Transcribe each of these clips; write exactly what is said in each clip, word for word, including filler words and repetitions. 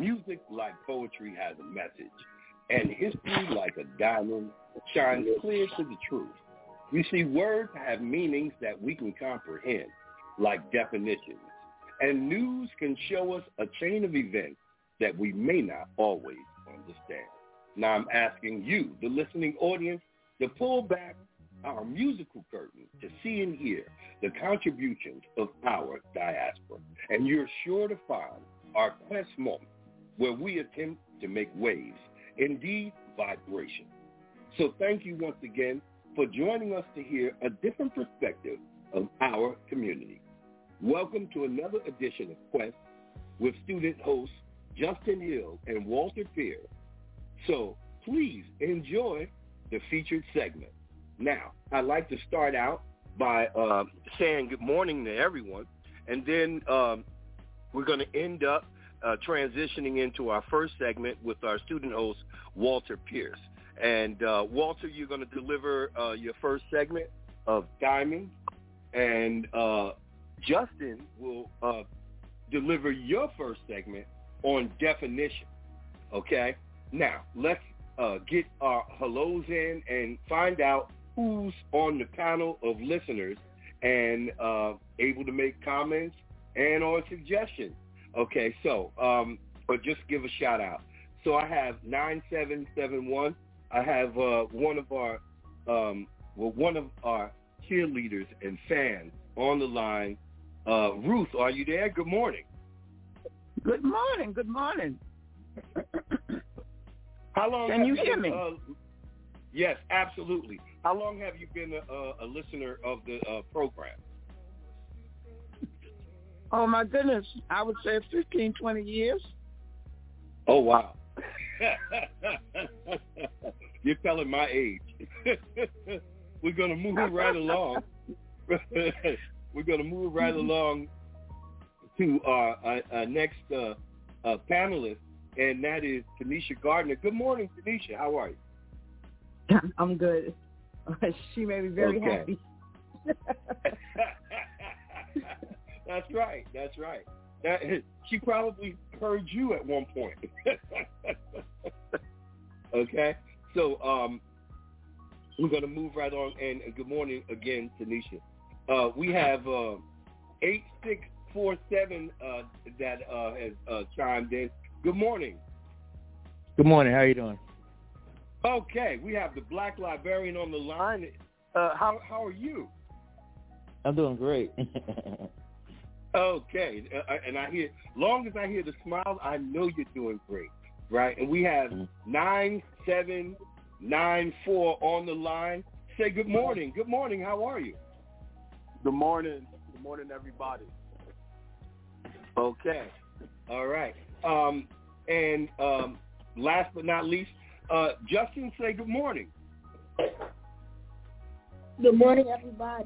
Music, like poetry, has a message, and history, like a diamond, shines clear to the truth. You see, words have meanings that we can comprehend, like definitions, and news can show us a chain of events that we may not always understand. Now I'm asking you, the listening audience, to pull back our musical curtain to see and hear the contributions of our diaspora. And you're sure to find our quest moment where we attempt to make waves, indeed vibration. So thank you once again for joining us to hear a different perspective of our community. Welcome to another edition of Quest with student hosts Justin Hill and Walter Pierce. So please enjoy the featured segment. Now, I'd like to start out by uh, saying good morning to everyone, and then um, we're going to end up uh, transitioning into our first segment with our student host, Walter Pierce. And uh, Walter, you're going to deliver uh, your first segment of Diamond, and uh, Justin will uh, deliver your first segment on definition. Okay? Now, let's uh, get our hellos in and find out who's on the panel of listeners and uh, able to make comments and or suggestions. Okay, so, um, but just give a shout out. So I have nine seven seven one. I have uh, one of our, um, well, one of our cheerleaders and fans on the line. Uh, Ruth, are you there? Good morning. Good morning. Good morning. How long? Can have you you hear been, me? Uh, yes, absolutely. How long have you been a, a, a listener of the uh, program? Oh, my goodness. I would say fifteen, twenty years. Oh, wow. You're telling my age. We're going to move right along. We're going to move right along to our, our, our next uh, uh, panelist, and that is Tanisha Gardner. Good morning, Tanisha. How are you? I'm good. She made me very okay. happy. That's right. That's right. That, she probably heard you at one point. Okay? So um, we're going to move right on. And good morning again, Tanisha. Uh, we have uh, eight six four seven uh, that uh, has uh, chimed in. Good morning. Good morning. How are you doing? Okay. We have the Black Librarian on the line. Uh, how how are you? I'm doing great. Okay, uh, and I hear, long as I hear the smile, I know you're doing great, right? And we have nine seven nine four on the line. Say good morning. Good morning. How are you? Good morning. Good morning, everybody. Okay. All right. Um, and um, last but not least, uh, Justin, say good morning. Good morning, everybody.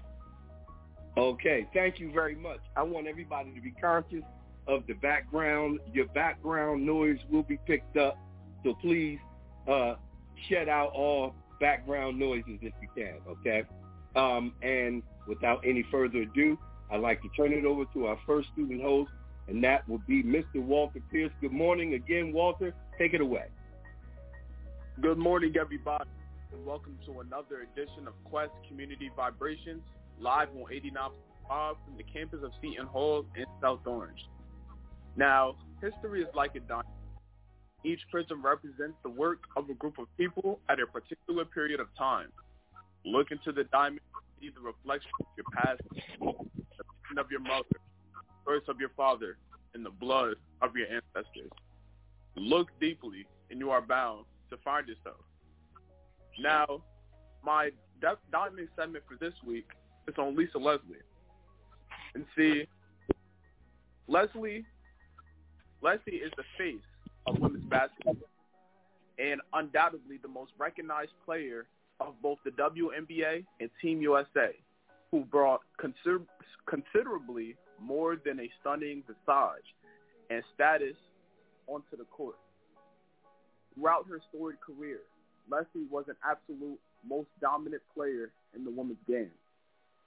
Okay, thank you very much. I want everybody to be conscious of the background. Your background noise will be picked up, so please uh, shut out all background noises if you can, okay? Um, and without any further ado, I'd like to turn it over to our first student host, and that will be Mister Walter Pierce. Good morning again, Walter. Take it away. Good morning, everybody, and welcome to another edition of Quest Community Vibrations, live on eighty-nine point five from the campus of Seton Hall in South Orange. Now, history is like a diamond. Each prism represents the work of a group of people at a particular period of time. Look into the diamond, see the reflection of your past, the skin of your mother, the birth of your father, and the blood of your ancestors. Look deeply, and you are bound to find yourself. Now, my diamond segment for this week is on Lisa Leslie. And see, Leslie, Leslie is the face of women's basketball and undoubtedly the most recognized player of both the W N B A and Team U S A, who brought consider- considerably more than a stunning visage and status onto the court. Throughout her storied career, Leslie was an absolute most dominant player in the women's game.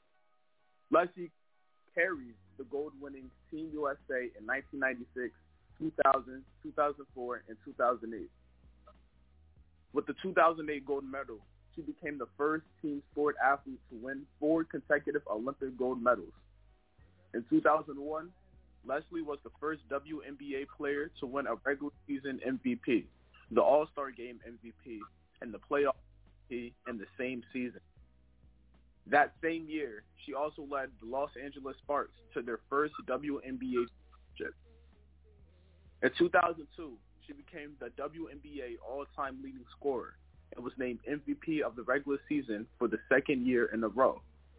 Leslie carried the gold-winning Team U S A in nineteen ninety-six two thousand, two thousand four, and two thousand eight. With the two thousand eight gold medal, she became the first team sport athlete to win four consecutive Olympic gold medals. In two thousand one, Leslie was the first W N B A player to win a regular season M V P, the All-Star Game M V P, and the playoff M V P in the same season. That same year, she also led the Los Angeles Sparks to their first W N B A championship. In two thousand two, she became the W N B A all-time leading scorer and was named M V P of the regular season for the second year in a row.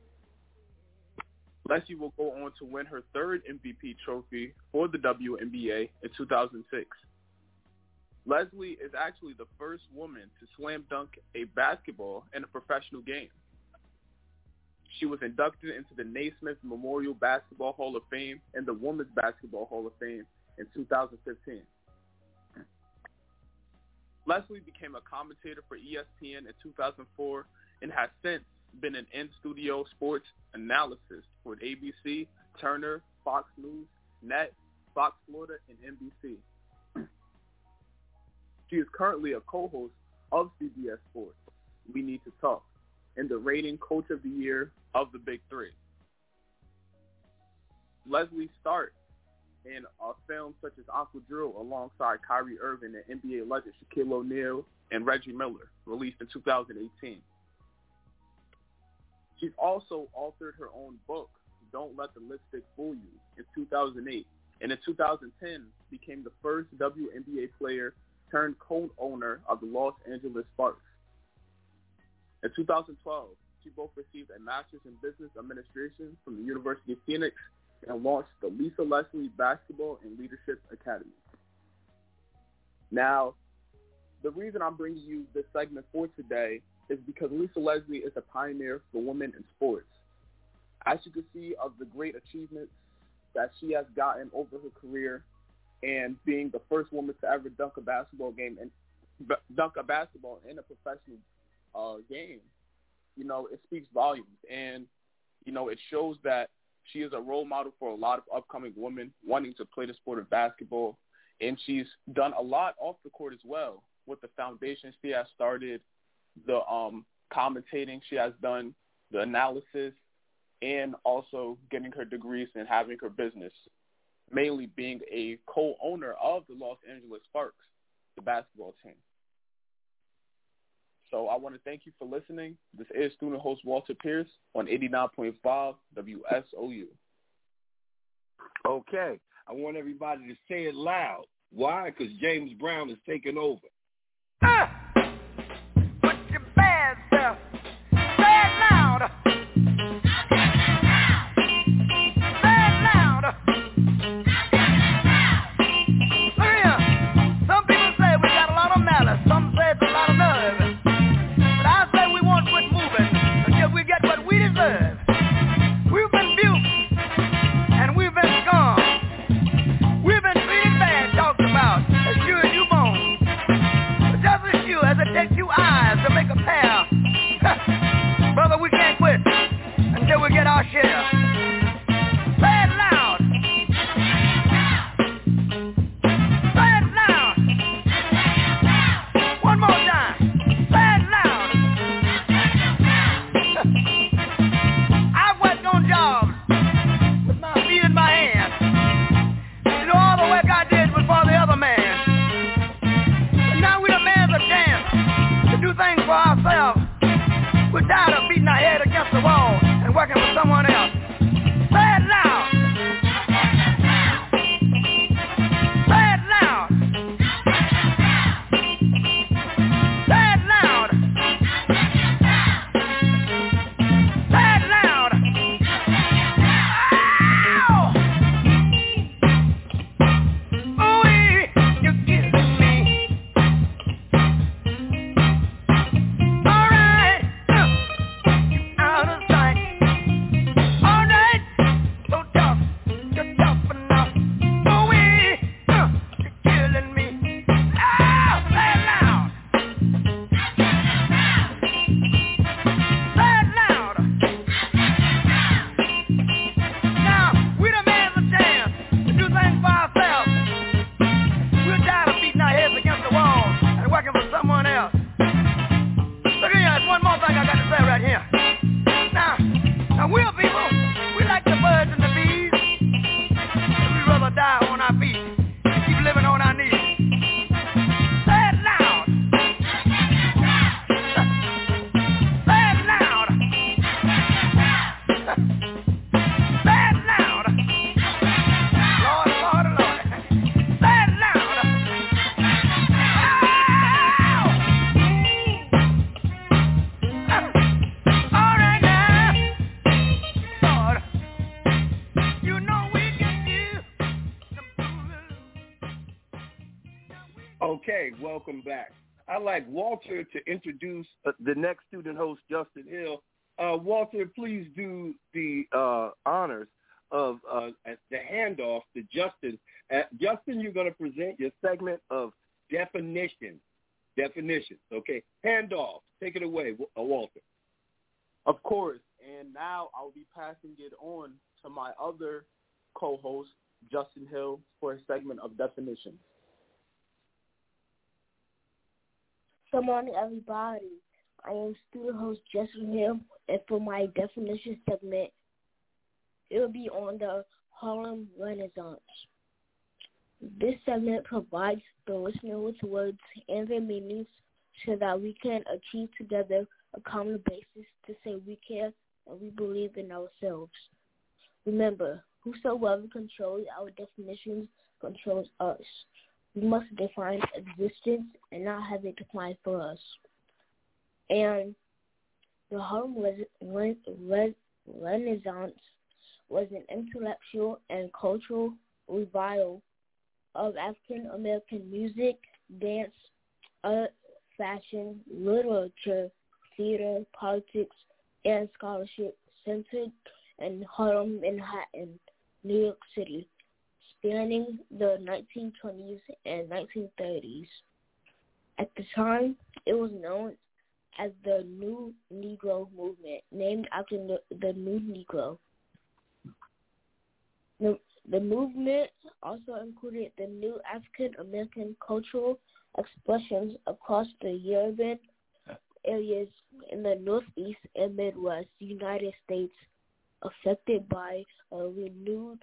Leslie will go on to win her third M V P trophy for the W N B A in two thousand six. Leslie is actually the first woman to slam dunk a basketball in a professional game. She was inducted into the Naismith Memorial Basketball Hall of Fame and the Women's Basketball Hall of Fame in two thousand fifteen. Leslie became a commentator for E S P N in two thousand four and has since been an in-studio sports analyst for A B C, Turner, Fox News, Net, Fox Florida, and N B C. She is currently a co-host of C B S Sports, We Need to Talk, and the rating Coach of the Year of the Big Three. Leslie starred in uh, films such as Uncle Drew alongside Kyrie Irving and N B A legend Shaquille O'Neal and Reggie Miller, released in two thousand eighteen. She's also authored her own book, Don't Let the Lipstick Fool You, in two thousand eight, and in two thousand ten became the first W N B A player turned co-owner of the Los Angeles Sparks. In two thousand twelve, she both received a master's in business administration from the University of Phoenix and launched the Lisa Leslie Basketball and Leadership Academy. Now, the reason I'm bringing you this segment for today is because Lisa Leslie is a pioneer for women in sports. As you can see of the great achievements that she has gotten over her career and being the first woman to ever dunk a basketball game and b- dunk a basketball in a professional uh, game, you know, it speaks volumes. And, you know, it shows that she is a role model for a lot of upcoming women wanting to play the sport of basketball. And she's done a lot off the court as well with the foundation she has started, the um, commentating she has done, the analysis, and also getting her degrees and having her business, mainly being a co-owner of the Los Angeles Sparks, the basketball team. So I want to thank you for listening. This is student host Walter Pierce on eighty-nine point five W S O U. Okay. I want everybody to say it loud. Why? Because James Brown is taking over. Ah! Put your bad self. Say it loud. Say it loud. Look here. Some people say we got a lot of malice. Some say it's a lot of nerve. But I say we won't quit moving until we get what we deserve. We've been abused and we've been scorned. We've been treated bad, talked about, as sure as you born. But just as sure as it takes two eyes to make a pair, Okay, welcome back. I'd like Walter to introduce uh, the next student host, Justin Hill. Uh, Walter, please do the uh, honors of uh, the handoff to Justin. Uh, Justin, you're going to present your segment of definitions. Definitions, okay? Handoff. Take it away, uh, Walter. Of course. And now I'll be passing it on to my other co-host, Justin Hill, for a segment of definitions. Good morning, everybody. I am student host Justin Hill, and for my definition segment, it will be on the Harlem Renaissance. This segment provides the listener with words and their meanings so that we can achieve together a common basis to say we care and we believe in ourselves. Remember, whosoever controls our definitions controls us. We must define existence and not have it defined for us. And the Harlem Re- Re- Re- Renaissance was an intellectual and cultural revival of African American music, dance, art, fashion, literature, theater, politics, and scholarship centered in Harlem, Manhattan, New York City, spanning the nineteen twenties and nineteen thirties. At the time, it was known as the New Negro Movement, named after the, the New Negro. The, the movement also included the new African American cultural expressions across the urban areas in the Northeast and Midwest United States, affected by a renewed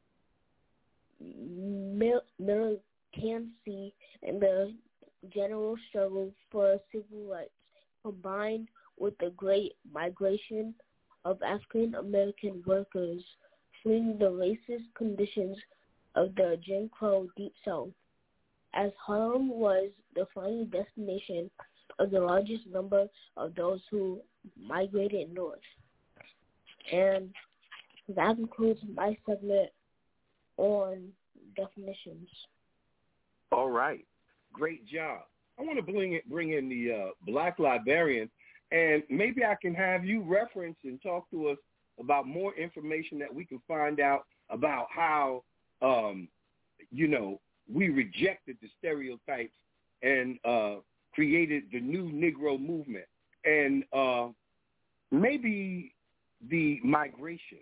mil- militancy and the general struggle for civil rights, combined with the great migration of African American workers fleeing the racist conditions of the Jim Crow Deep South, as Harlem was the final destination of the largest number of those who migrated north. And that concludes my segment on definitions. All right. Great job. I want to bring it, bring in the uh, Black Librarian, and maybe I can have you reference and talk to us about more information that we can find out about how, um, you know, we rejected the stereotypes and uh, created the new Negro movement, and uh, maybe the migration.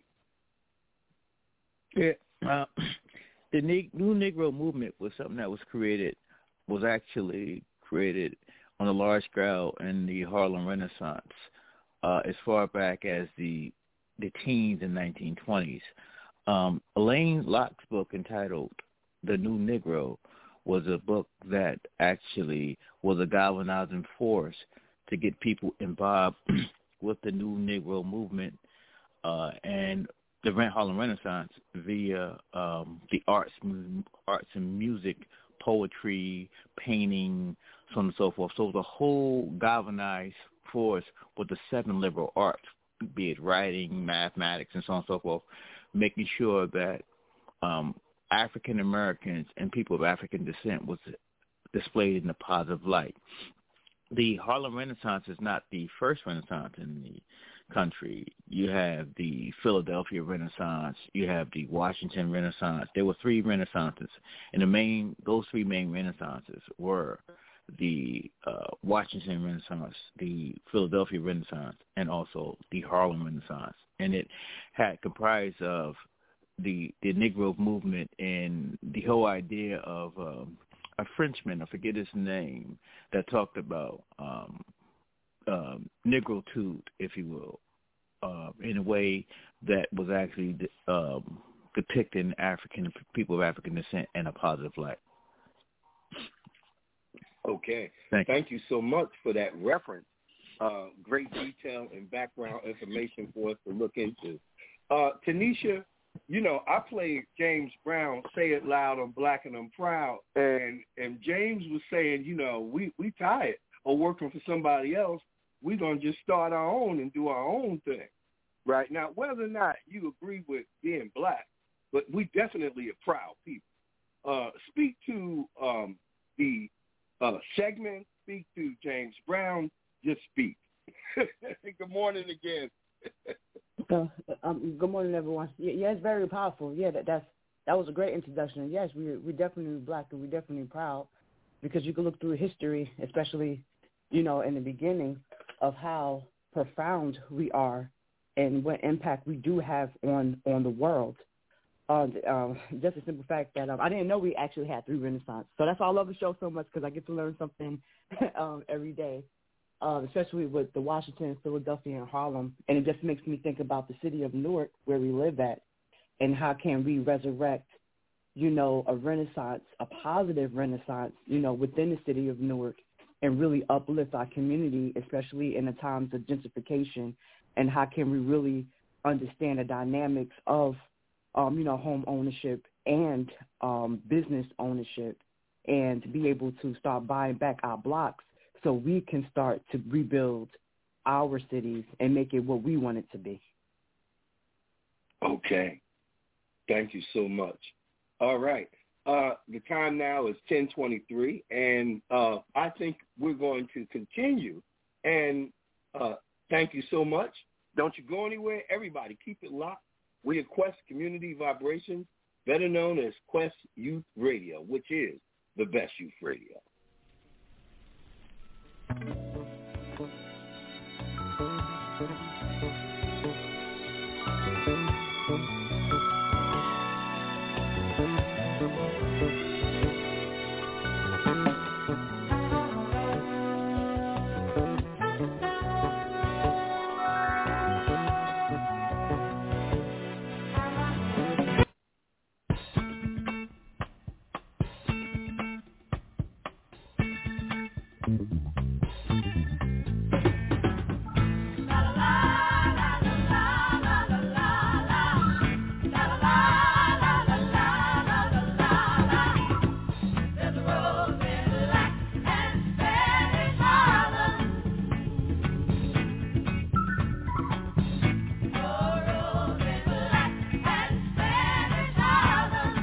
Yeah, uh, the ne- new Negro movement was something that was created, was actually created on a large scale in the Harlem Renaissance, uh, as far back as the the teens and nineteen twenties. Um, Elaine Locke's book entitled The New Negro was a book that actually was a galvanizing force to get people involved with the new Negro movement uh, and the Harlem Renaissance via um, the arts, arts and music, poetry, painting, so on and so forth. So the whole galvanized force with the seven liberal arts, be it writing, mathematics, and so on and so forth, making sure that um, African Americans and people of African descent was displayed in a positive light. The Harlem Renaissance is not the first Renaissance in the country. You have the Philadelphia Renaissance. You have the Washington Renaissance. There were three Renaissances, and the main those three main Renaissances were the uh, Washington Renaissance, the Philadelphia Renaissance, and also the Harlem Renaissance. And it had comprised of the the Negro movement and the whole idea of um, a Frenchman, I forget his name, that talked about um, um, Negritude, if you will, uh, in a way that was actually um, depicting African people of African descent in a positive light. Okay. Thank you. Thank you so much for that reference. Uh, great detail and background information for us to look into. Uh, Tanisha, you know, I played James Brown, Say It Loud, I'm Black and I'm Proud, and and James was saying, you know, we, we tired of working for somebody else. We're going to just start our own and do our own thing. Right? Now, whether or not you agree with being black, but we definitely are proud people. Uh, speak to um, the segment, Speak to James Brown. Just speak. Good morning again. uh, um, good morning, everyone. Yeah, yeah, it's very powerful. Yeah, that that's that was a great introduction. Yes, we we definitely black and we're definitely proud because you can look through history, especially, you know, in the beginning of how profound we are and what impact we do have on, on the world. Uh, um, just a simple fact that um, I didn't know we actually had three Renaissance. So that's why I love the show so much because I get to learn something um, every day, uh, especially with the Washington, Philadelphia, and Harlem. And it just makes me think about the city of Newark where we live at and how can we resurrect, you know, a Renaissance, a positive Renaissance, you know, within the city of Newark and really uplift our community, especially in the times of gentrification, and how can we really understand the dynamics of Um, you know, home ownership and um, business ownership, and to be able to start buying back our blocks so we can start to rebuild our cities and make it what we want it to be. Okay. Thank you so much. All right. Uh, the time now is ten twenty-three, and uh, I think we're going to continue. And uh, thank you so much. Don't you go anywhere. Everybody, keep it locked. We are Quest Community Vibrations, better known as Quest Youth Radio, which is the best youth radio.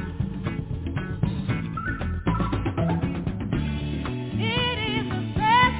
It is a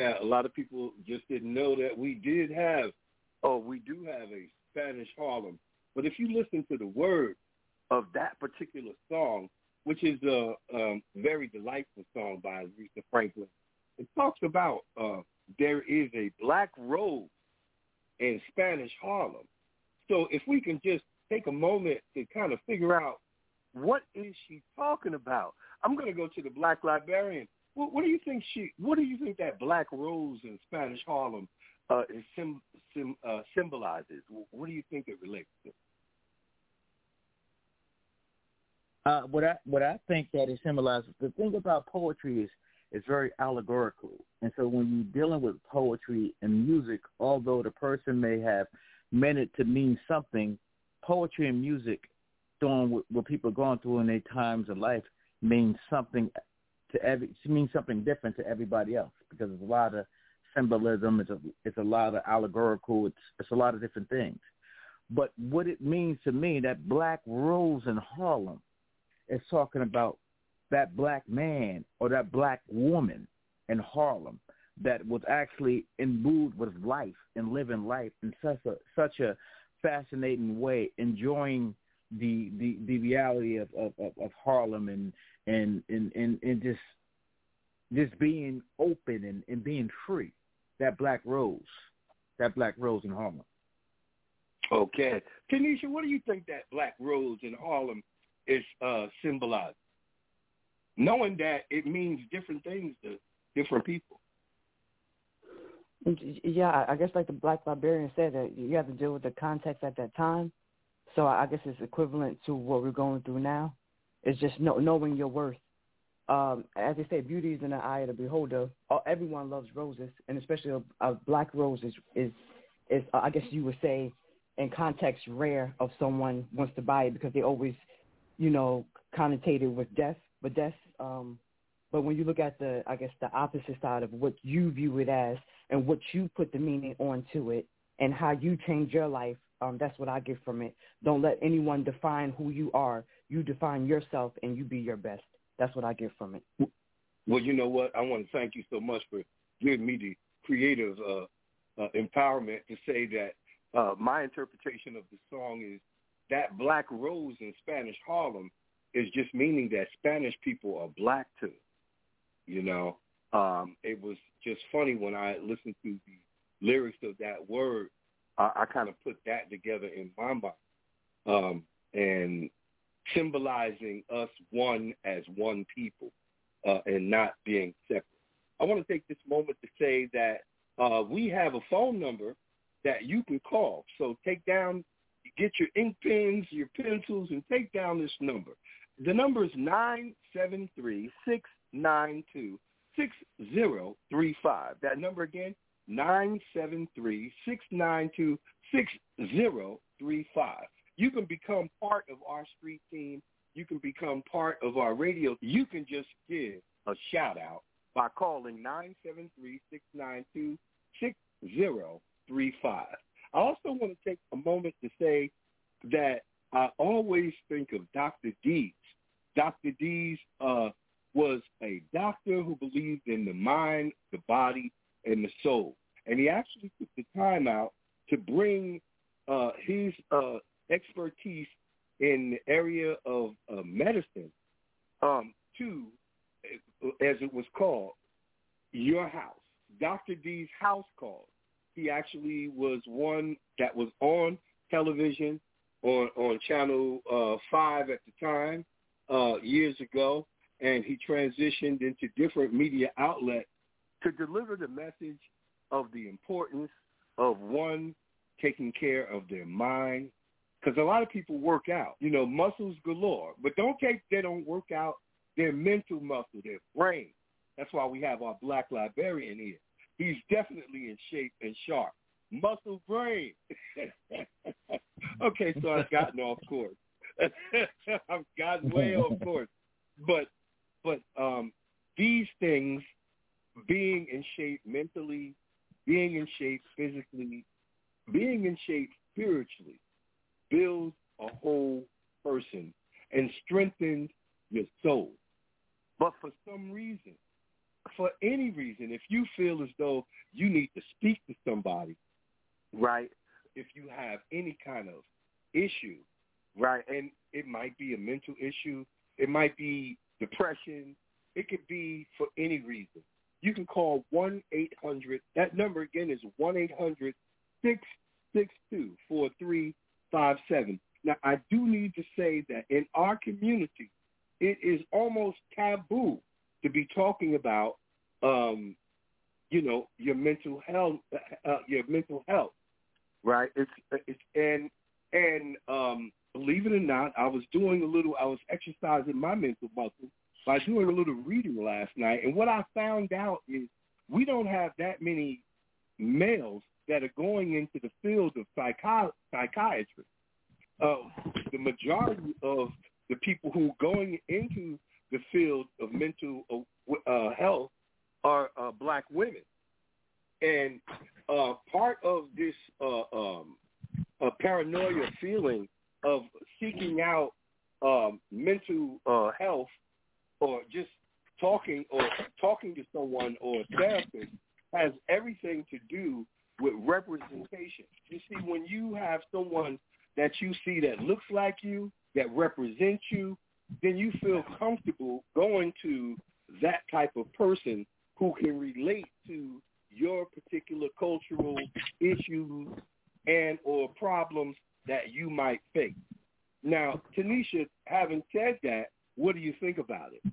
Yeah, a lot of people just didn't know that we did have, oh, we do have a Spanish Harlem. But if you listen to the words of that particular song, which is a um, very delightful song by Aretha Franklin, it talks about uh, there is a black rose in Spanish Harlem. So if we can just take a moment to kind of figure out what is she talking about, I'm going to go to the Black Librarian. What, what do you think she? What do you think that black rose in Spanish Harlem uh, is sim, sim, uh, symbolizes? What do you think it relates to? Uh, what I what I think that it symbolizes, the thing about poetry is it's very allegorical, and so when you're dealing with poetry and music, although the person may have meant it to mean something, poetry and music, doing what, what people are going through in their times of life, means something to every means something different to everybody else, because there's a lot of symbolism, it's a it's a lot of allegorical, it's it's a lot of different things. But what it means to me, that black rose in Harlem, is talking about that black man or that black woman in Harlem that was actually imbued with life and living life in such a such a fascinating way, enjoying the the, the reality of, of, of Harlem and and, and, and and just just being open and, and being free. That black rose, that black rose in Harlem. Okay. Tanisha, what do you think that black rose in Harlem is uh, symbolized? Knowing that it means different things to different people. Yeah, I guess like the Black Librarian said, that you have to deal with the context at that time. So I guess it's equivalent to what we're going through now. It's just know, knowing your worth. Um, as they say, beauty is in the eye of the beholder. Everyone loves roses, and especially a, a black rose is, is, is uh, I guess you would say, in context, rare if someone wants to buy it because they always, you know, connotated with death. But death, um, but when you look at the, I guess, the opposite side of what you view it as and what you put the meaning onto it and how you change your life, um, that's what I get from it. Don't let anyone define who you are. You define yourself and you be your best. That's what I get from it. Well, you know what? I want to thank you so much for giving me the creative uh, uh, empowerment to say that uh, my interpretation of the song is that black rose in Spanish Harlem is just meaning that Spanish people are black too. You know, um, it was just funny when I listened to the lyrics of that word. I, I kind of put that together in my mind, um, and symbolizing us one as one people uh, and not being separate. I want to take this moment to say that uh, we have a phone number that you can call. So take down, get your ink pens, your pencils, and take down this number. The number is nine seven three, six nine two, six zero three five. That number again, nine seven three, six nine two, six zero three five. You can become part of our street team. You can become part of our radio. You can just give a shout-out by calling nine seven three, six nine two, six zero three five. I also want to take a moment to say that I always think of Doctor Deeds. Doctor Deeds uh, was a doctor who believed in the mind, the body, and the soul. And he actually took the time out to bring uh, his uh, expertise in the area of uh, medicine um, to, as it was called, your house. Doctor D's house call. He actually was one that was on television, on, on Channel uh, five at the time, uh, years ago, and he transitioned into different media outlets to deliver the message of the importance of one taking care of their mind. Because a lot of people work out, you know, muscles galore, but don't take, they don't work out their mental muscle, their brain. That's why we have our Black Librarian here. He's definitely in shape and sharp. Muscle brain. Okay, so I've gotten off course. I've gotten way off course. But but um, these things, being in shape mentally, being in shape physically, being in shape spiritually, builds a whole person and strengthens your soul. But for some reason, for any reason, if you feel as though you need to speak to somebody, right, if you have any kind of issue, right, and it might be a mental issue, it might be depression, it could be for any reason, you can call one eight hundred, that number again is one eight hundred, six six two, four three five seven. Now, I do need to say that in our community, it is almost taboo to be talking about, um, you know, your mental health, uh, your mental health, right? It's, it's and and um, believe it or not, I was doing a little, I was exercising my mental muscle by doing a little reading last night, and what I found out is we don't have that many males that are going into the field of psychi- psychiatry. Uh, the majority of the people who are going into the field of mental uh, health are uh, black women. And uh, part of this uh, um, uh, paranoia feeling of seeking out um, mental uh, health or just talking or talking to someone or a therapist has everything to do with representation. You see, when you have someone that you see that looks like you, that represents you, then you feel comfortable going to that type of person who can relate to your particular cultural issues and or problems that you might face. Now, Tanisha, having said that, what do you think about it?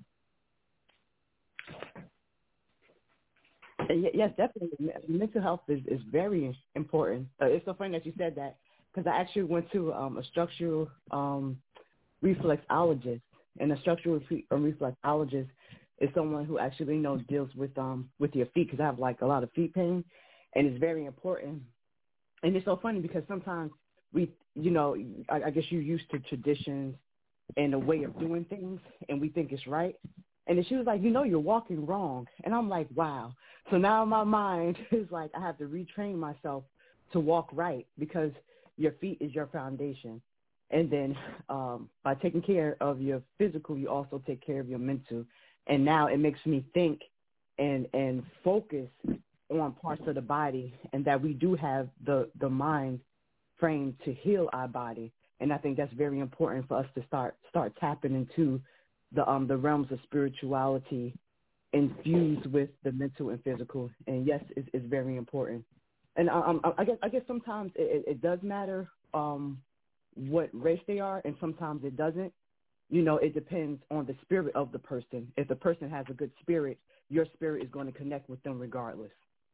Yes, definitely. Mental health is, is very important. Uh, it's so funny that you said that because I actually went to um, a structural um, reflexologist, and a structural re- a reflexologist is someone who actually, you know, deals with um with your feet, because I have like a lot of feet pain, and it's very important. And it's so funny because sometimes we, you know, I, I guess you're used to traditions and a way of doing things, and we think it's right. And then she was like, you know, you're walking wrong. And I'm like, wow. So now my mind is like, I have to retrain myself to walk right, because your feet is your foundation. And then um, by taking care of your physical, you also take care of your mental. And now it makes me think and and focus on parts of the body, and that we do have the, the mind frame to heal our body. And I think that's very important for us to start start tapping into the um the realms of spirituality infused with the mental and physical. And yes, it's, it's very important. And um, I guess I guess sometimes it, it does matter um, what race they are, and sometimes it doesn't. You know, it depends on the spirit of the person. If the person has a good spirit, your spirit is going to connect with them regardless.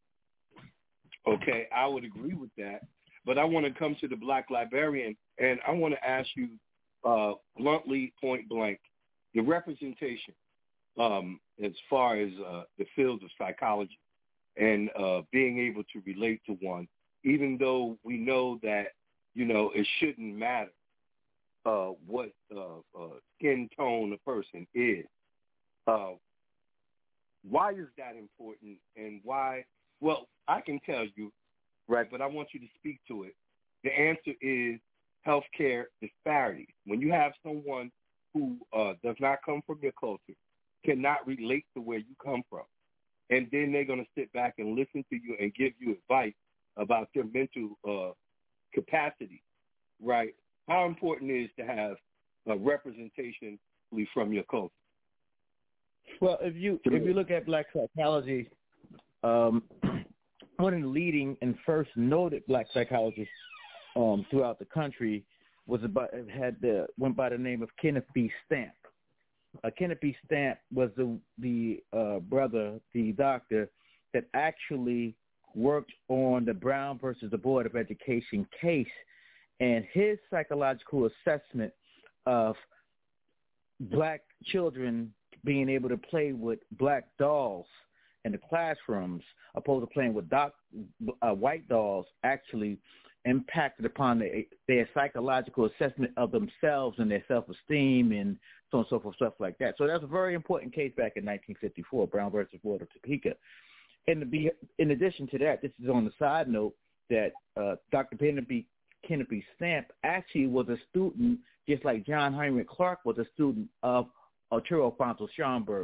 Okay, I would agree with that. But I want to come to the Black Librarian, and I want to ask you uh, bluntly, point blank, the representation um, as far as uh, the field of psychology and uh, being able to relate to one, even though we know that, you know, it shouldn't matter uh, what uh, uh, skin tone a person is. Uh, why is that important, and why? Well, I can tell you, right, but I want you to speak to it. The answer is healthcare disparities. When you have someone who uh, does not come from your culture, cannot relate to where you come from, and then they're going to sit back and listen to you and give you advice about your mental uh, capacity, right? How important it is to have a representation from your culture? Well, if you if you look at black psychology, um, one of the leading and first noted black psychologists um, throughout the country was about had the went by the name of Kenneth B. Stamp. Uh, Kenneth B. Stamp was the the uh, brother, the doctor that actually worked on the Brown versus the Board of Education case, and his psychological assessment of black children being able to play with black dolls in the classrooms, opposed to playing with doc, uh, white dolls, actually impacted upon the, their psychological assessment of themselves and their self-esteem and so on and so forth, stuff like that. So that's a very important case back in nineteen fifty-four, Brown versus Board of Topeka. And to be, in addition to that, this is on the side note that uh, Doctor Kenneth B. Kenneth B. Stamp actually was a student, just like John Henrik Clarke was a student of Arturo Alfonso Schomburg.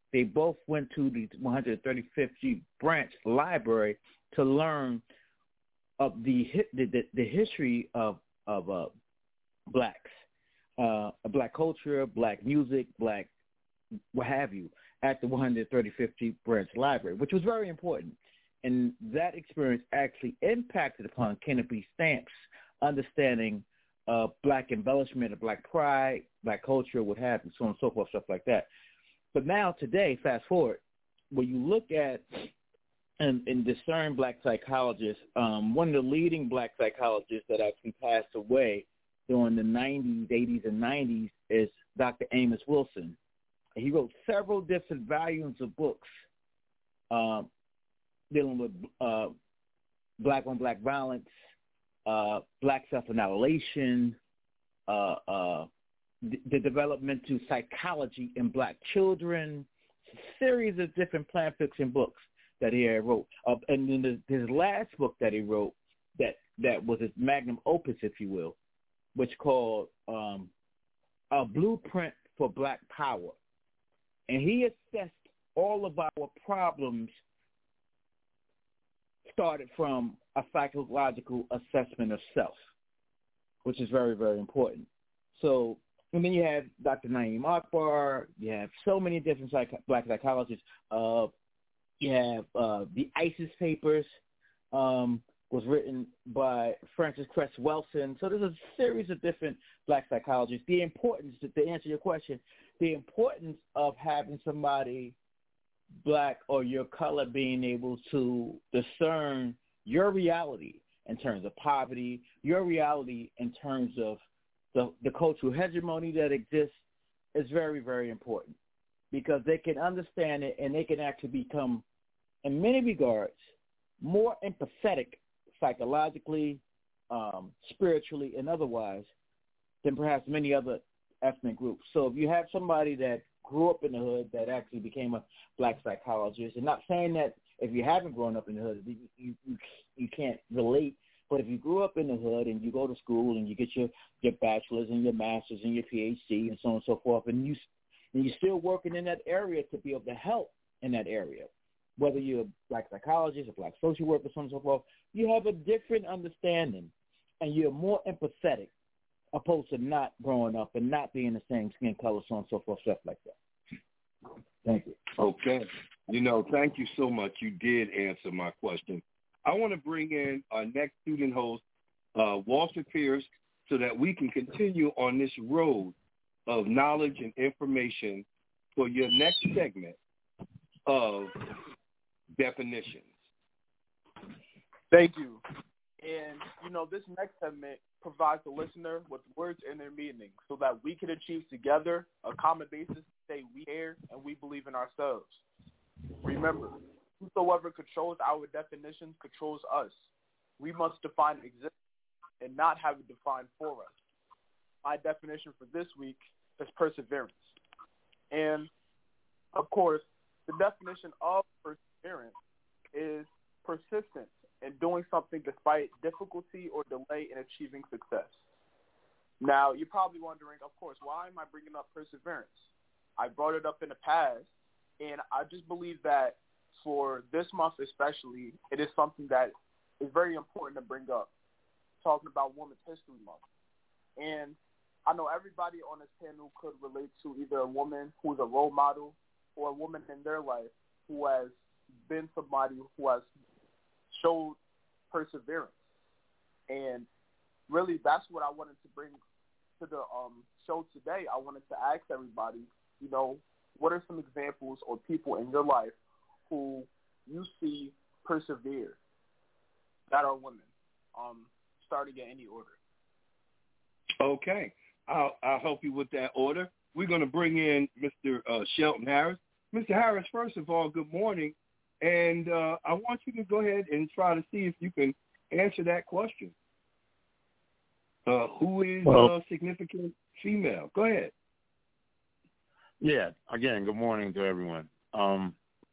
they both went to the one hundred thirty-fifth Branch Library to learn of the the, the, the history of of uh, blacks, uh, black culture, black music, black what have you, at the one hundred thirty-fifth Branch Library, which was very important. And that experience actually impacted upon Kenneth B. Stamp's understanding of black embellishment, of black pride, black culture, what have you, so on and so forth, stuff like that. But now today, fast forward, when you look at and, and discern black psychologists, um, one of the leading black psychologists that actually passed away during the nineties, eighties, and nineties is Doctor Amos Wilson. He wrote several different volumes of books um, dealing with uh, black-on-black violence, uh, black self-annihilation, uh, uh, the, the developmental psychology in black children, a series of different plant fiction books that he had wrote. Uh, and then the, his last book that he wrote that, that was his magnum opus, if you will, which called um, A Blueprint for Black Power. And he assessed all of our problems started from a psychological assessment of self, which is very, very important. So, and then you have Doctor Naeem Akbar. You have so many different psych- black psychologists. Uh, you have uh, the ISIS Papers um, was written by Francis Cress Welsing. So there's a series of different black psychologists. The importance, to, to answer your question, the importance of having somebody black or your color being able to discern your reality in terms of poverty, your reality in terms of the, the cultural hegemony that exists is very, very important, because they can understand it and they can actually become, in many regards, more empathetic psychologically, um, spiritually, and otherwise than perhaps many other ethnic groups. So if you have somebody that grew up in the hood that actually became a black psychologist, and not saying that if you haven't grown up in the hood, you, you, you can't relate, but if you grew up in the hood and you go to school and you get your, your bachelor's and your master's and your P H D and so on and so forth, and, you, and you're still working in that area to be able to help in that area, whether you're a black psychologist, a black social worker, so on and so forth, you have a different understanding and you're more empathetic opposed to not growing up and not being the same skin color, so on and so forth, stuff like that. Thank you. Okay. You know, thank you so much. You did answer my question. I want to bring in our next student host, uh, Walter Pierce, so that we can continue on this road of knowledge and information for your next segment of definitions. Thank you. And, you know, this next segment provides the listener with words and their meaning so that we can achieve together a common basis to say we care and we believe in ourselves. Remember, whosoever controls our definitions controls us. We must define existence and not have it defined for us. My definition for this week is perseverance. And, of course, the definition of perseverance is persistence in doing something despite difficulty or delay in achieving success. Now, you're probably wondering, of course, why am I bringing up perseverance? I brought it up in the past, and I just believe that for this month especially, it is something that is very important to bring up, talking about Women's History Month. And I know everybody on this panel could relate to either a woman who's a role model or a woman in their life who has been somebody who has showed perseverance. And really, that's what I wanted to bring to the um, show today. I wanted to ask everybody, you know, what are some examples or people in your life who you see persevere that are women, um, starting in any order? Okay. I'll, I'll help you with that order. We're going to bring in Mister Uh, Shelton Harris. Mister Harris, first of all, good morning. And uh, I want you to go ahead and try to see if you can answer that question. Uh, who is well, a significant female? Go ahead. Yeah. Again, good morning to everyone. Um,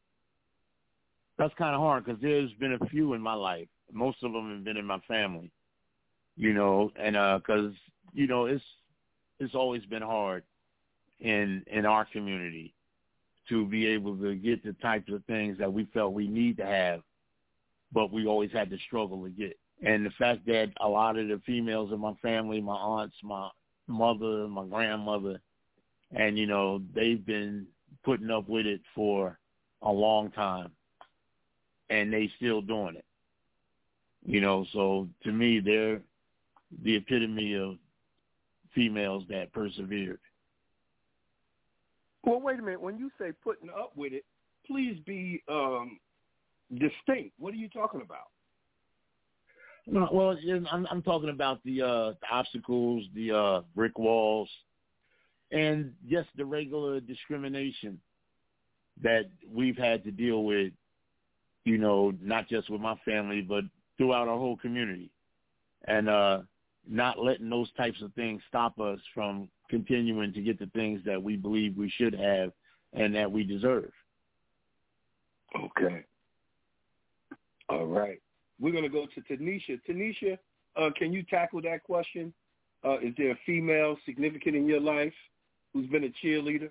that's kind of hard because there's been a few in my life. Most of them have been in my family, you know, and because, uh, you know, it's it's always been hard in in our community to be able to get the types of things that we felt we need to have, but we always had to struggle to get. And the fact that a lot of the females in my family, my aunts, my mother, my grandmother, and, you know, they've been putting up with it for a long time, and they still doing it. You know, so to me, they're the epitome of females that persevered. Well, wait a minute. When you say putting up with it, please be um, distinct. What are you talking about? No, well, I'm, I'm talking about the, uh, the obstacles, the uh, brick walls, and just the regular discrimination that we've had to deal with, you know, not just with my family, but throughout our whole community. And uh, not letting those types of things stop us from continuing to get the things that we believe we should have and that we deserve. Okay. All right. We're going to go to Tanisha. Tanisha, uh, can you tackle that question? Uh, is there a female significant in your life who's been a cheerleader?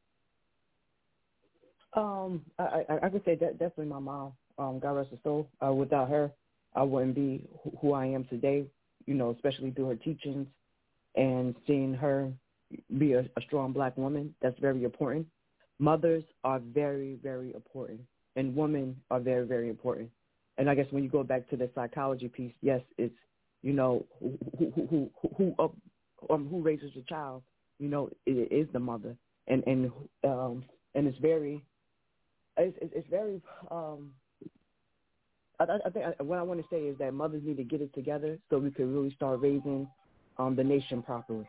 Um, I, I, I could say that definitely my mom. Um, God rest her soul. Uh, without her, I wouldn't be who I am today. You know, especially through her teachings and seeing her be a, a strong black woman. That's very important. Mothers are very, very important, and women are very, very important. And I guess when you go back to the psychology piece, yes, it's, you know, who who who who, who, up, um, who raises the child. You know, it is the mother, and and um and it's very, it's it's very. Um, I, I think I, what I want to say is that mothers need to get it together so we can really start raising um, the nation properly.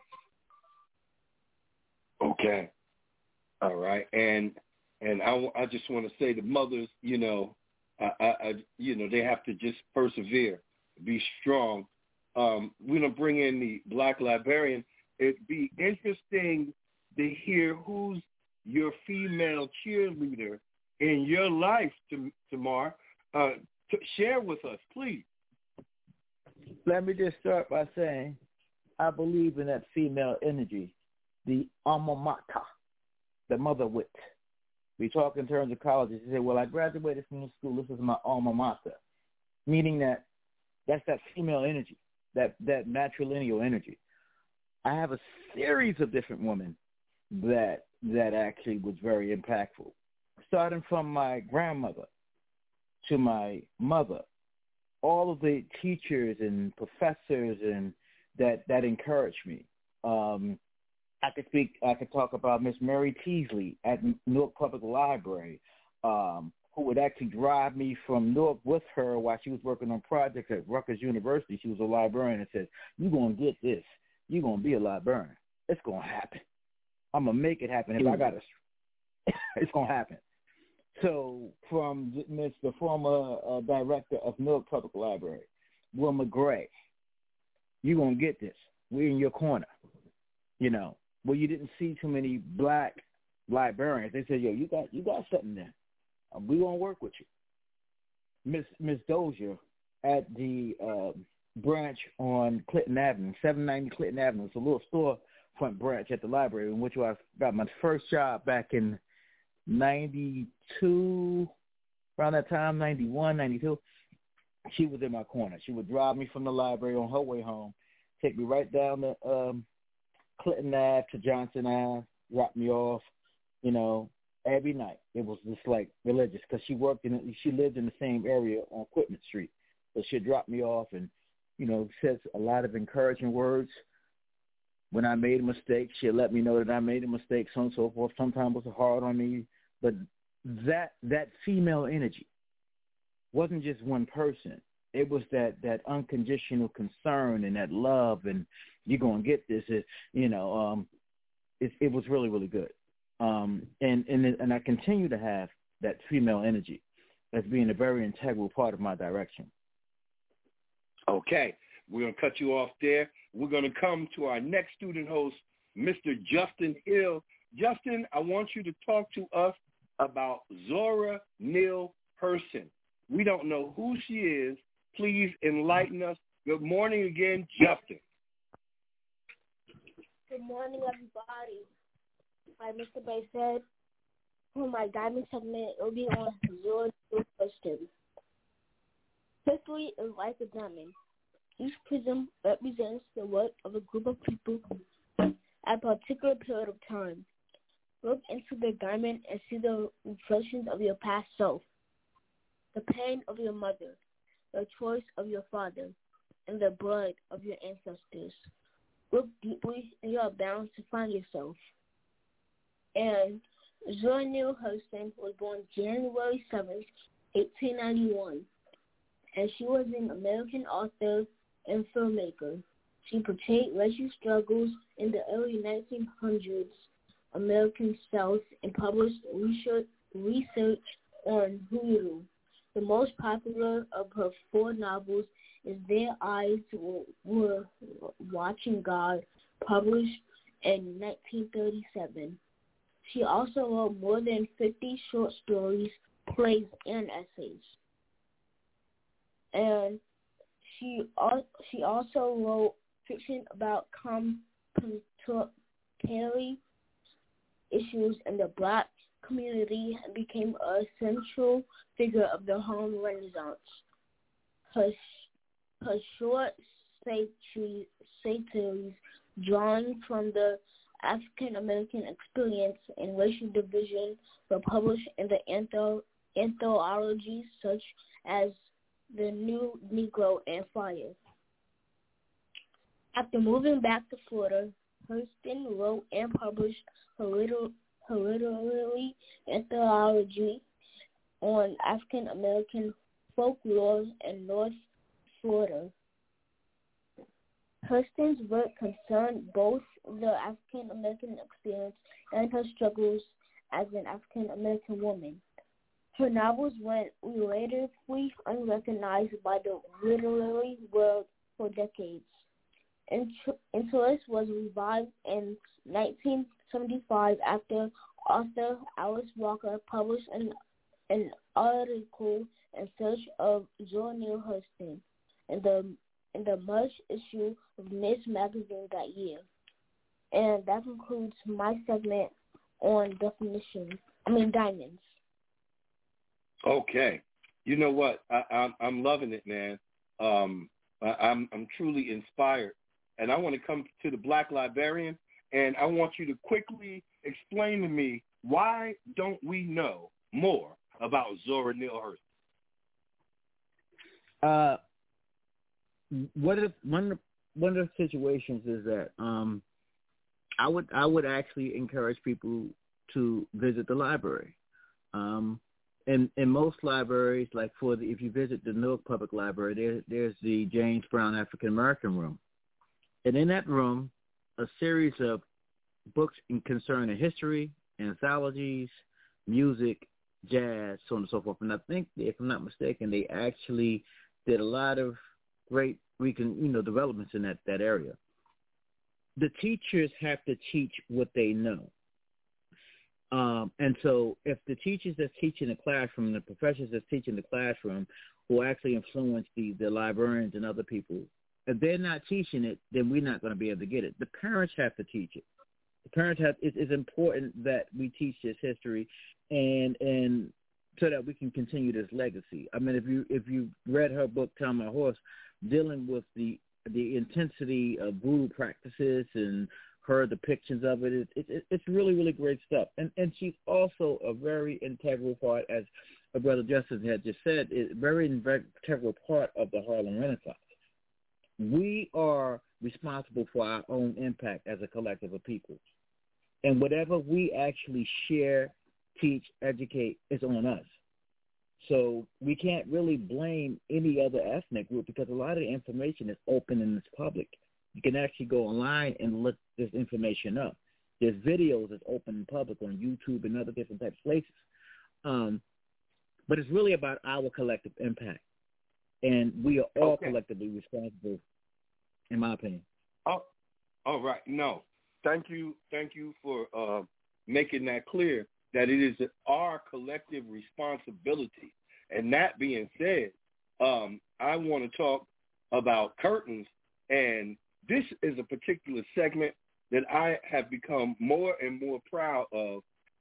Okay. All right. And and I, I just want to say the mothers, you know, I, I, I you know, they have to just persevere, be strong. Um, we're going to bring in the Black librarian. It'd be interesting to hear who's your female cheerleader in your life, Tamar. Uh, to share with us, please. Let me just start by saying I believe in that female energy, the alma mater, the mother wit. We talk in terms of colleges. You say, well, I graduated from the school. This is my alma mater, meaning that that's that female energy, that, that matrilineal energy. I have a series of different women that that actually was very impactful, starting from my grandmother to my mother, all of the teachers and professors and that, that encouraged me. Um, I could speak, I could talk about Miss Mary Teasley at Newark Public Library, um, who would actually drive me from Newark with her while she was working on projects at Rutgers University. She was a librarian and said, you're going to get this. You're going to be a librarian. It's going to happen. I'm going to make it happen. If I got to, it's going to happen. So from Miss the former uh, director of Newark Public Library, Will McGray, you're going to get this. We're in your corner. You know, well, you didn't see too many black librarians. They said, yo, you got you got something there. We're going to work with you. Miss Miss Dozier at the uh, branch on Clinton Avenue, seven ninety Clinton Avenue. It's a little storefront branch at the library in which I got my first job back in ninety-two, around that time, ninety-one, ninety-two. She was in my corner. She would drive me from the library on her way home, take me right down the um, Clinton Ave to Johnson Ave, drop me off, you know, every night. It was just like religious because she worked in, she lived in the same area on Equipment Street. So she'd drop me off and, you know, says a lot of encouraging words. When I made a mistake, she'd let me know that I made a mistake, so on and so forth. Sometimes it was hard on me. But that that female energy wasn't just one person. It was that, that unconditional concern and that love and you're going to get this. It, you know, um, it, it was really, really good. Um, and, and, and I continue to have that female energy as being a very integral part of my direction. Okay. We're going to cut you off there. We're going to come to our next student host, Mister Justin Hill. Justin, I want you to talk to us about Zora Neale Hurston. We don't know who she is. Please enlighten us. Good morning again, Justin. Good morning, everybody. Like Mister Bay said, for my diamond segment, it will be on Zora Neale Hurston. History is like a diamond. Each prism represents the work of a group of people at a particular period of time. Look into the diamond and see the reflections of your past self, the pain of your mother, the choice of your father, and the blood of your ancestors. Look deeply and you are bound to find yourself. And Zora Neale Hurston was born January seventh, eighteen ninety-one, and she was an American author and filmmaker. She portrayed racial struggles in the early nineteen hundreds American South and published research, research on voodoo. The most popular of her four novels is Their Eyes Were Watching God, published in nineteen thirty-seven. She also wrote more than fifty short stories, plays, and essays. And she she also wrote fiction about contemporary issues in the Black community and became a central figure of the Harlem Renaissance. Her, her short satires drawn from the African American experience and racial division were published in the antho- anthologies such as The New Negro and Fire. After moving back to Florida, Hurston wrote and published her, liter- her literary anthology on African American folklore in North Florida. Hurston's work concerned both the African American experience and her struggles as an African American woman. Her novels went relatively unrecognized by the literary world for decades. Interest was revived in nineteen seventy-five after author Alice Walker published an, an article in search of Zora Neale Hurston in the in the March issue of Miss Magazine that year. And that concludes my segment on definitions. I mean diamonds. Okay. You know what? I, I'm I'm loving it, man. Um, I, I'm I'm truly inspired, and I want to come to the Black Librarian, and I want you to quickly explain to me why don't we know more about Zora Neale Hurston? Uh, what if one of one of the situations is that um, I would I would actually encourage people to visit the library. Um, in in most libraries, like for the if you visit the Newark Public Library, there there's the James Brown African American Room, and in that room, a series of books concerning history, anthologies, music, jazz, so on and so forth. And I think, if I'm not mistaken, they actually did a lot of great recon, you know, developments in that, that area. The teachers have to teach what they know. Um, and so if the teachers that's teaching the classroom, the professors that's teaching the classroom will actually influence the, the librarians and other people, if they're not teaching it, then we're not going to be able to get it. The parents have to teach it. The parents have, it, it's important that we teach this history and, and so that we can continue this legacy. I mean, if you, if you read her book, Tell My Horse, dealing with the, the intensity of voodoo practices and her depictions of it, it, it, it's really, really great stuff. And, and she's also a very integral part, as my brother Justin had just said, a very integral part of the Harlem Renaissance. We are responsible for our own impact as a collective of people. And whatever we actually share, teach, educate is on us. So we can't really blame any other ethnic group because a lot of the information is open and it's public. You can actually go online and look this information up. There's videos that's open and public on YouTube and other different types of places. Um, but it's really about our collective impact. And we are all okay. collectively responsible, in my opinion. Oh, all right. No, thank you. Thank you for uh, making that clear, that it is our collective responsibility. And that being said, um, I want to talk about curtains. And this is a particular segment that I have become more and more proud of.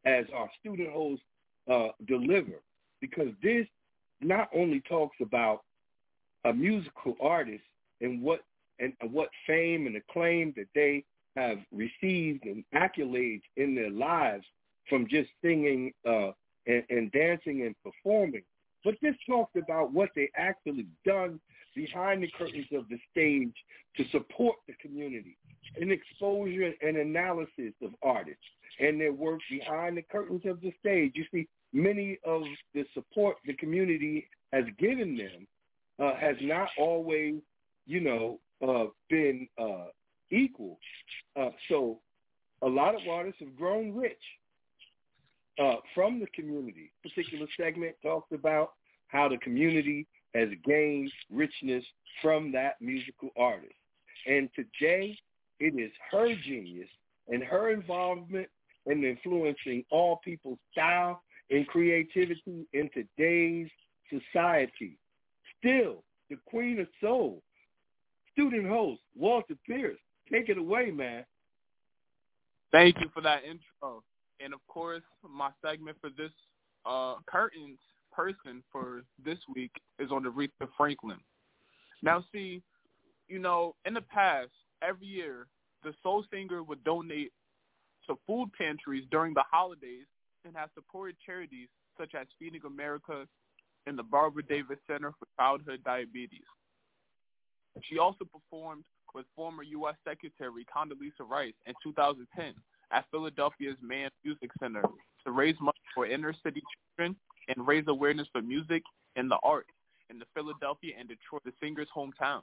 as our student hosts uh, deliver, because this not only talks about a musical artist and what and what fame and acclaim that they have received and accolades in their lives from just singing uh, and, and dancing and performing, but this talks about what they actually done behind the curtains of the stage to support the community, an exposure and analysis of artists and their work behind the curtains of the stage. You see, many of the support the community has given them uh, has not always, you know, uh, been uh, equal. Uh, so a lot of artists have grown rich uh, from the community. Particular segment talks about how the community has gained richness from that musical artist. And today, it is her genius and her involvement in influencing all people's style and creativity in today's society. Still, the queen of soul, student host, Walter Pierce. Take it away, man. Thank you for that intro. And, of course, my segment for this uh, curtains person for this week is on Aretha Franklin. Now, see, you know, in the past, every year, the soul singer would donate to food pantries during the holidays and have supported charities such as Feeding America and the Barbara Davis Center for Childhood Diabetes. She also performed with former U S Secretary Condoleezza Rice in two thousand ten at Philadelphia's Mann Music Center to raise money for inner-city children and raise awareness for music and the arts in the Philadelphia and Detroit, the singer's hometown.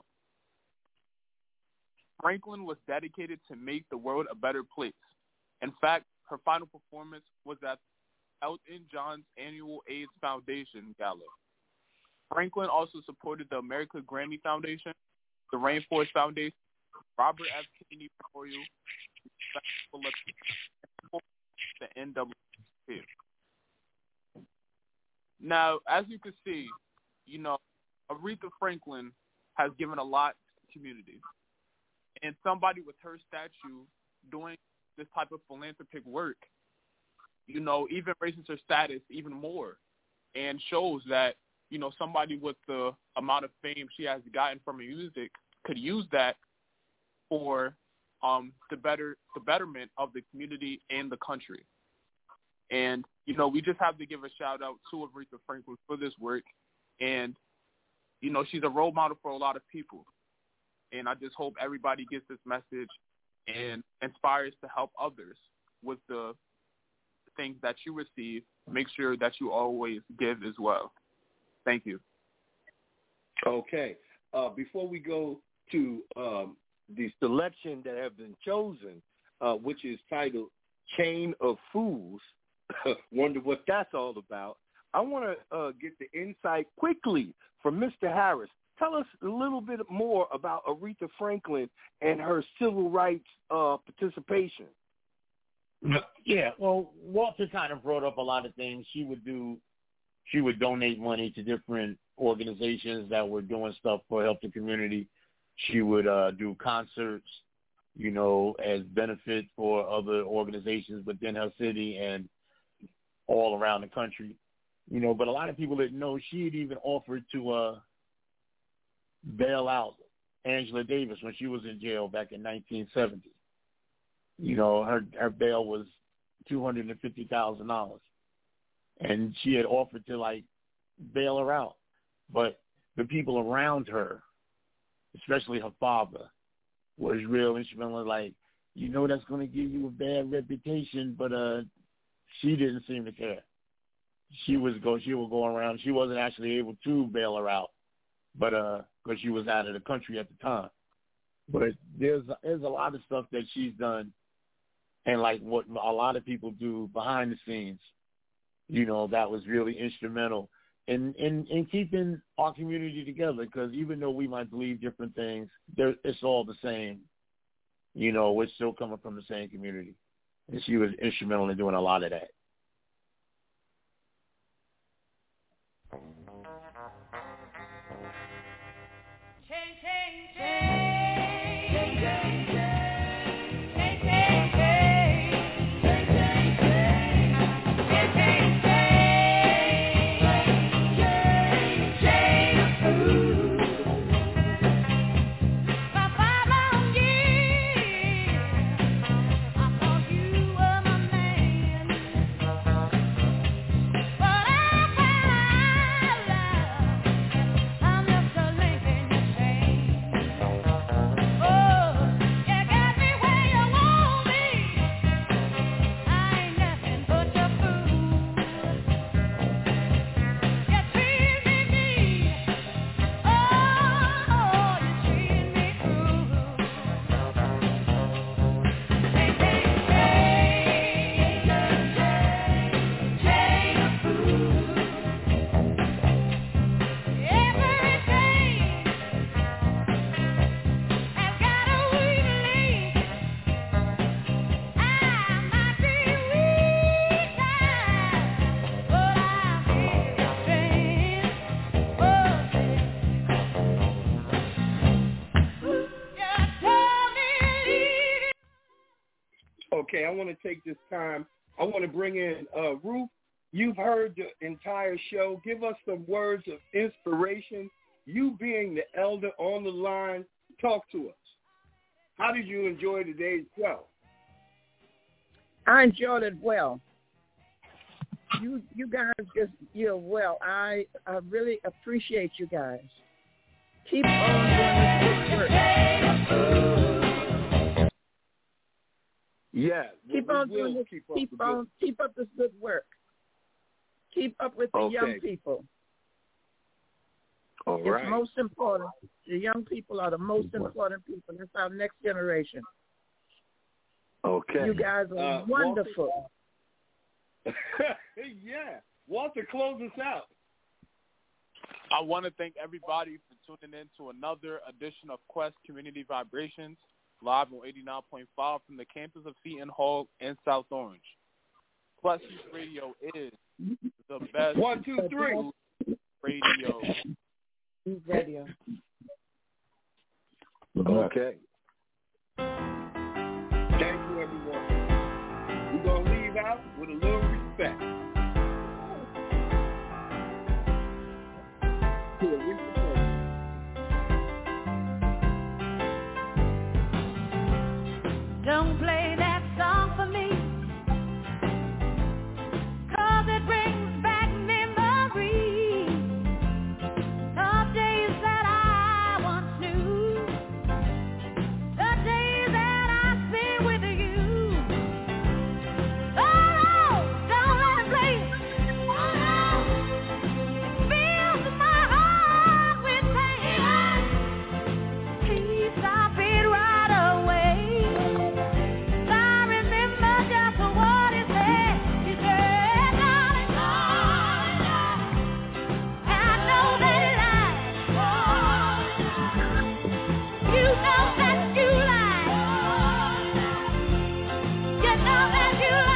Franklin was dedicated to make the world a better place. In fact, her final performance was at Elton John's annual AIDS Foundation Gala. Franklin also supported the American Grammy Foundation, the Rainforest Foundation, Robert F. Kennedy Memorial, the N double A. Now, as you can see, you know, Aretha Franklin has given a lot to the community. And somebody with her statue doing this type of philanthropic work, you know, even raises her status even more and shows that, you know, somebody with the amount of fame she has gotten from her music could use that for um, the better the betterment of the community and the country. And, you know, we just have to give a shout-out to Aretha Franklin for this work. And, you know, she's a role model for a lot of people. And I just hope everybody gets this message and inspires to help others with the things that you receive. Make sure that you always give as well. Thank you. Okay. Uh, before we go to um, the selection that have been chosen, uh, which is titled Chain of Fools, wonder what that's all about, I want to uh, get the insight quickly from Mister Harris. Tell us a little bit more about Aretha Franklin and her civil rights uh, participation. Yeah, well, Walter kind of brought up a lot of things. She would do, she would donate money to different organizations that were doing stuff for help the community. She would uh, do concerts, you know, as benefit for other organizations within her city and all around the country, you know. But a lot of people didn't know she had even offered to uh, bail out Angela Davis when she was in jail back in nineteen seventy. You know, her her bail was two hundred and fifty thousand dollars, and she had offered to like bail her out, but the people around her, especially her father, was real instrumental. Like, you know, that's going to give you a bad reputation, but uh, she didn't seem to care. She was go she would go around. She wasn't actually able to bail her out, but uh, because she was out of the country at the time. But there's there's a lot of stuff that she's done. And like what a lot of people do behind the scenes, you know, that was really instrumental in, in, in keeping our community together. Because even though we might believe different things, it's all the same. You know, we're still coming from the same community. And she was instrumental in doing a lot of that. Change, change, change. Change, change, change. okay, I want to take this time. I want to bring in uh, Ruth. You've heard the entire show. Give us some words of inspiration. You being the elder on the line, talk to us. How did you enjoy today's show? I enjoyed it well. You you guys just, you're well. I, I really appreciate you guys. Keep on doing this good work. Yeah. Keep on doing this. Keep, keep on. Keep up this good work. Keep up with the okay. young people. All it's right. most important. The young people are the most important people. That's our next generation. Okay. You guys are uh, wonderful. Yeah. Walter, close us out. I want to thank everybody for tuning in to another edition of Quest Community Vibrations, live on eighty-nine point five from the campus of Seton Hall in South Orange. Quest Youth Radio is the best One, two, three. radio. Youth Radio. Okay. Thank you, everyone. We're going to leave out with a little respect. Don't play that song for me, 'cause it brings back memories of days that I once knew, the days that I spent with you. Oh no, don't let it play. Oh no, it fills my heart with pain. Please stop it right away. You know that you lie. You know that you lie.